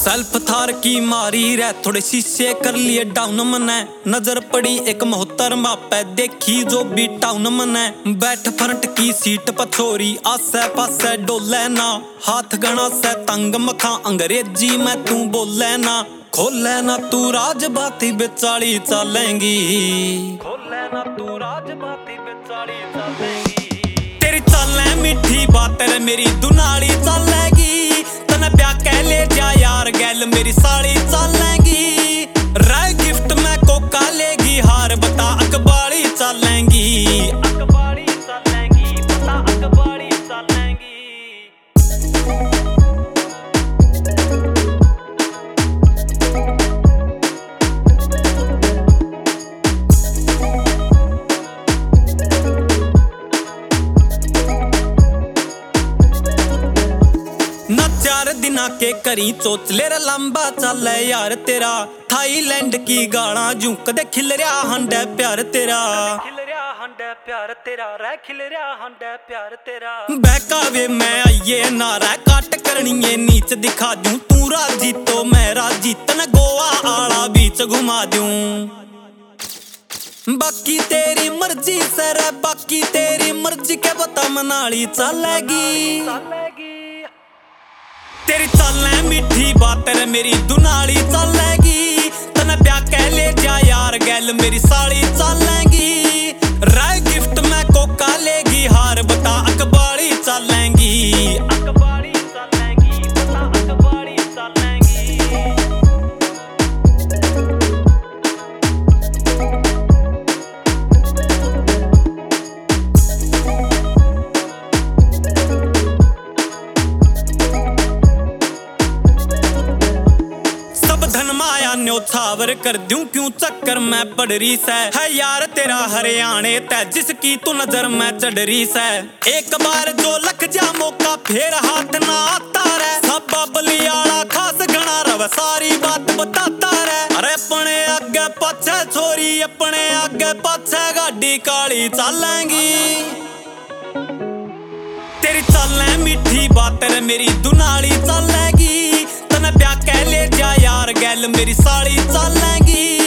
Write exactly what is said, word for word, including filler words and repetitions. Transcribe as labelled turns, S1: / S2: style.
S1: Self Thar की मारी रे थोड़े शीशे कर लिए डाउन मने। नजर पड़ी एक मोहतरमा पे देखी जो भी टाउन मने। बैठ फ्रंट की सीट पर छोरी आसे पासे डोले ना। हाथ गणा से तंग मखा अंग्रेजी में तू बोले ना। खोले ना तू राजबाती बेचाली चलेंगी। खोले ना तू राजबाती बेचाली चलेंगी। तेरी चालें मीठी बातें मेरी दुनाली चलेगी। तने प्या कह ले जा यार गैल मेरी साड़ी चलेंगी। राय गिफ्ट में कोका लेगी हार बता अकबाड़ी चलेंगी। अकबाड़ी चलेंगी बता अकबाड़ी चलेंगी। ना चार दिना के करी चोचले रे लंबा चल यार तेरा। थाईलैंड की गाना जू कदे खिल रहा हंडे प्यार तेरा। खिल रहा हंडे प्यार तेरा रे खिल रहा हंडे प्यार तेरा। बहकावे मैं आइए नारा काट करनी है नीच दिखा दूं। तू राजी तो मैं राजी तन गोवा आला बीच घुमा दूं। बाकी तेरी मर्जी से रे बाकी तेरी मर्जी के बता मनाली चलेगी। तेरी चालें मीठी बातें मेरी दुनाली चलेगी। तने प्या कह ले जा यार गैल मेरी साड़ी चलेंगी। राय गिफ्ट में कोका लेगी हार बता अकबाड़ी चलेंगी। अकबाड़ी चलेंगी बता अकबाड़ी चलेंगी। धन माया न्योछावर कर दूं क्यों चक्कर में पड़ रही से। है यार तेरा हरियाणे तय जिसकी तू नजर में चढ़ रही से। एक बार जो लग जा मौका फिर हाथ ना आता रे। सब बलियाला खास घना रव सारी बात बताता रे। अरे अपने आगे पछे छोरी अपने आगे पछे गाड़ी काली चलेंगी। तेरी चालें मीठी बातें मेरी दुनाली चलेगी। तने प्या कह ले जा यार गैल मेरी साड़ी चलेंगी।